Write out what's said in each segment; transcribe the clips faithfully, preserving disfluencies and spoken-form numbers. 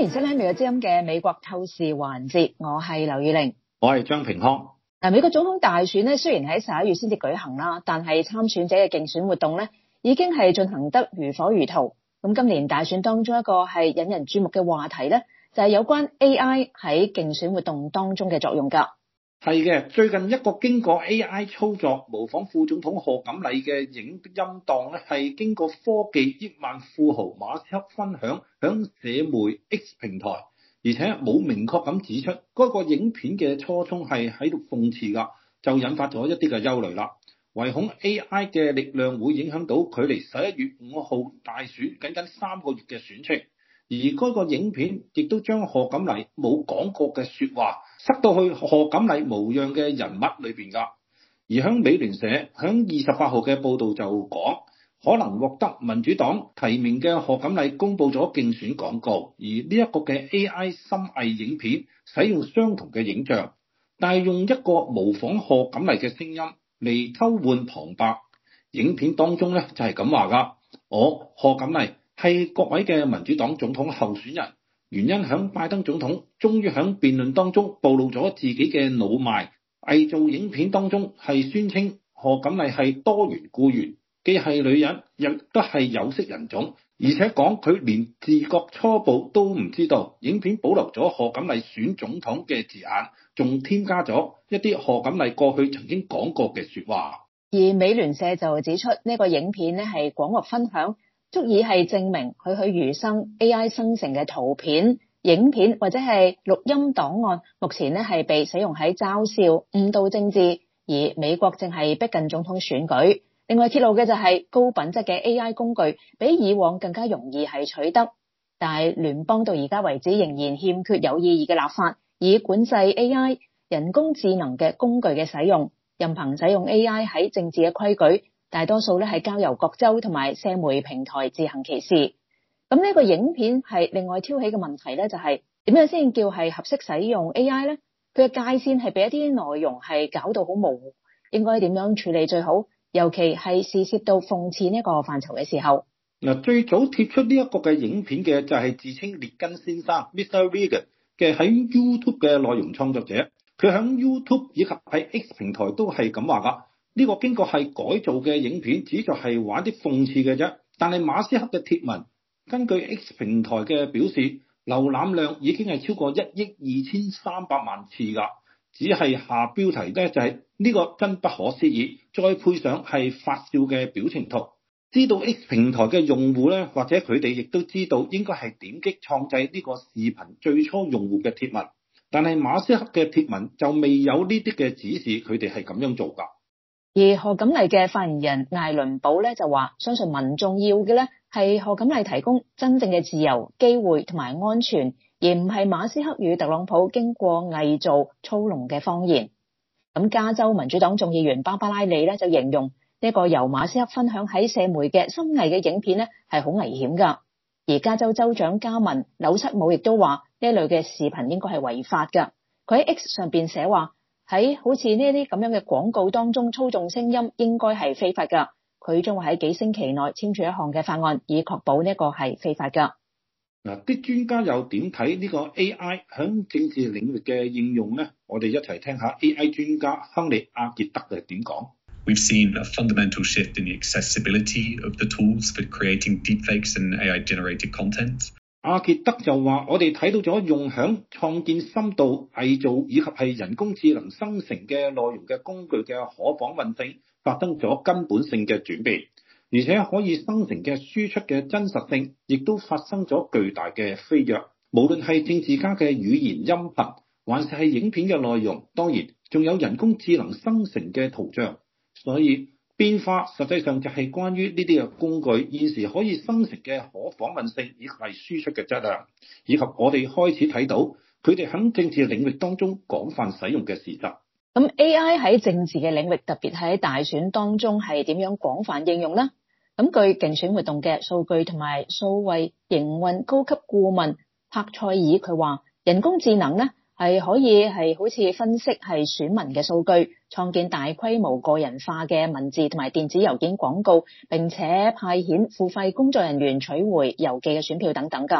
迎收聽美國之音嘅美國透視環節，我係劉宇玲， 我係張平康。 嗱，美國總統大選咧，雖然喺十一月先至舉行啦，但係參選者嘅競選活動咧，已經係進行得如火如荼。咁今年大選當中一個係引人注目嘅話題咧，就係有關 A I 喺競選活動當中嘅作用㗎。 係嘅，最近一個經過 A I 操作模仿副總統賀錦麗嘅影音檔咧，係經過科技億萬富豪馬斯克分享響社媒 X 平台，而且冇明確咁指出嗰個影片嘅初衷係喺度諷刺㗎，就引發咗一啲嘅憂慮啦。唯恐 A I 嘅力量會影響到距離十一月五號大選僅僅三個月嘅選情。而嗰個影片亦都將賀錦麗冇講過嘅説話塞到去賀錦麗模樣嘅人物裏邊㗎。而響美聯社響二十八號嘅報導就講，可能獲得民主黨提名嘅賀錦麗公佈咗競選廣告，而呢一個嘅 A I 深偽影片使用相同嘅影像，但係用一個模仿賀錦麗嘅聲音嚟偷換旁白。影片當中咧就係咁話㗎：我賀錦麗係各位嘅民主黨總統候選人，原因響拜登總統終於響辯論當中暴露咗自己嘅腦賣。偽造影片當中係宣稱賀錦麗係多元雇員，既係女人，亦都係有色人種，而且講佢連自覺初步都唔知道。影片保留咗賀錦麗選總統嘅字眼，仲添加咗一啲賀錦麗過去曾經講過嘅説話。 而美聯社就指出呢個影片咧係廣獲分享，足以係證明栩栩如生 A I 生成嘅圖片、影片或者係錄音檔案，目前咧係被使用喺嘲笑、誤導政治。而美國正係逼近總統選舉。另外揭露嘅就係高品質嘅 A I 工具比以往更加容易係取得，但係聯邦到而家為止仍然欠缺有意義嘅立法，以管制 A I 人工智能嘅工具嘅使用。任憑使用 A I 喺政治嘅規矩，大多數咧係交由各州同埋社媒平台自行其事。咁呢個影片係另外挑起嘅問題咧，就係點樣先叫係合適使用 A I 咧？佢嘅界線係俾一啲內容係搞到好模糊，應該點樣處理最好？尤其係事涉到諷刺呢個範疇嘅時候。 嗱，最早貼出呢一個嘅影片嘅就係自稱列根先生 Mister Reagan 嘅喺 YouTube 嘅內容創作者。佢喺 YouTube 以及喺 X 平台都係咁話㗎。呢個經過係改造嘅影片，只就係玩啲諷刺嘅啫。但係馬斯克嘅貼文，根據 X 平台嘅表示，瀏覽量已經係超過一億二千三百萬次㗎。只係下標題咧就係呢個真不可思議，再配上係發笑嘅表情圖。知道 X 平台嘅用戶咧，或者佢哋亦都知道應該係點擊創製呢個視頻最初用戶嘅貼文。但係馬斯克嘅貼文就未有呢啲嘅指示，佢哋係咁樣做㗎。 而賀錦麗嘅發言人艾倫堡咧就話，相信民眾要嘅咧係賀錦麗提供真正嘅自由、機會同埋安全，而唔係馬斯克與特朗普經過偽造、操弄嘅謊言。咁加州民主黨眾議員芭芭拉利咧就形容呢個由馬斯克分享喺社媒嘅深偽嘅影片咧係好危險㗎。而加州州長加文紐瑟姆亦都話呢類嘅視頻應該係違法㗎。佢喺 X 上邊寫話，喺好似呢啲咁樣嘅廣告當中操縱聲音應該係非法㗎。佢將會喺幾星期內簽署一項嘅法案，以確保呢個係非法㗎。 嗱，啲專家又點睇呢個 A I 響政治領域嘅應用呢？我哋一齊聽下 A I 專家亨利阿傑德係點講。 We've seen a fundamental shift in the accessibility of the tools for creating deepfakes and A I-generated content. 阿傑德就話：我哋睇到咗用響創建深度偽造以及係人工智能生成嘅內容嘅工具嘅可訪問性發生咗根本性嘅轉變，而且可以生成嘅輸出嘅真實性亦都發生咗巨大嘅飛躍。無論係政治家嘅語言音頻，還是係影片嘅內容，當然仲有人工智能生成嘅圖像。所以變化實際上就係關於呢啲嘅工具現時可以生成嘅可訪問性以及係輸出嘅質量，以及我哋開始睇到佢哋喺政治領域當中廣泛使用嘅事實。 咁 A I 喺政治嘅領域，特別喺大選當中係點樣廣泛應用呢？咁據競選活動嘅數據同埋數位營運高級顧問帕塞爾佢話，人工智能呢係可以係好似分析係選民嘅數據，創建大規模個人化嘅文字同埋電子郵件廣告，並且派遣付費工作人員取回郵寄嘅選票等等㗎。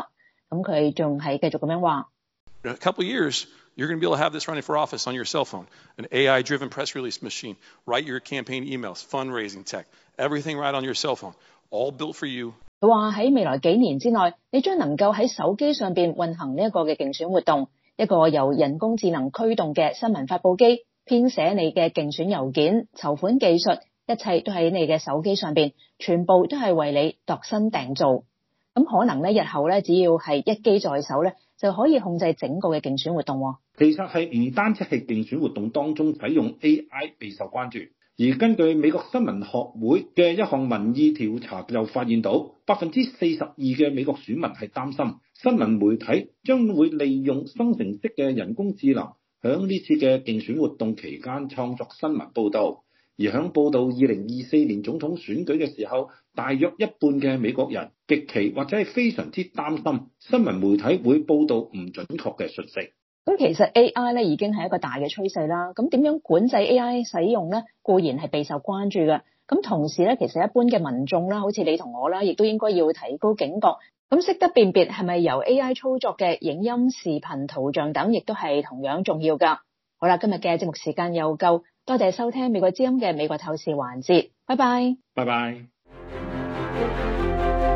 咁佢仲係繼續咁樣話。 In a couple years, you're going to be able to have this running for office on your cell phone, an A I-driven press release machine, write your campaign emails, fundraising tech, everything right on your cell phone, all built for you. 佢話喺未來幾年之內，你將能夠喺手機上邊運行呢一個嘅競選活動，一個由人工智能驅動嘅新聞發佈機，編寫你嘅競選郵件、籌款技術，一切都喺你嘅手機上邊，全部都係為你度身訂造。咁可能咧，日後咧，只要係一機在手咧，就可以控制整個嘅競選活動。 其實係唔單止係競選活動當中使用 A I 備受關注，而根據美國新聞學會嘅一項民意調查就發現到，百分之四十二嘅美國選民係擔心新聞媒體將會利用生成式嘅人工智能，響呢次嘅競選活動期間創作新聞報導。而響報導二零二四年總統選舉嘅時候，大約一半嘅美國人極其或者係非常之擔心新聞媒體會報導唔準確嘅訊息。 咁其實 A I 咧已經係一個大嘅趨勢啦。咁點樣管制 A I 使用咧，固然係備受關注嘅。咁同時咧，其實一般嘅民眾啦，好似你同我啦，亦都應該要提高警覺。咁識得辨別係咪由 A I 操作嘅影音、視頻、圖像等，亦都係同樣重要㗎。好啦，今日嘅節目時間又夠，多謝收聽美國之音嘅美國透視環節，拜拜， 拜拜。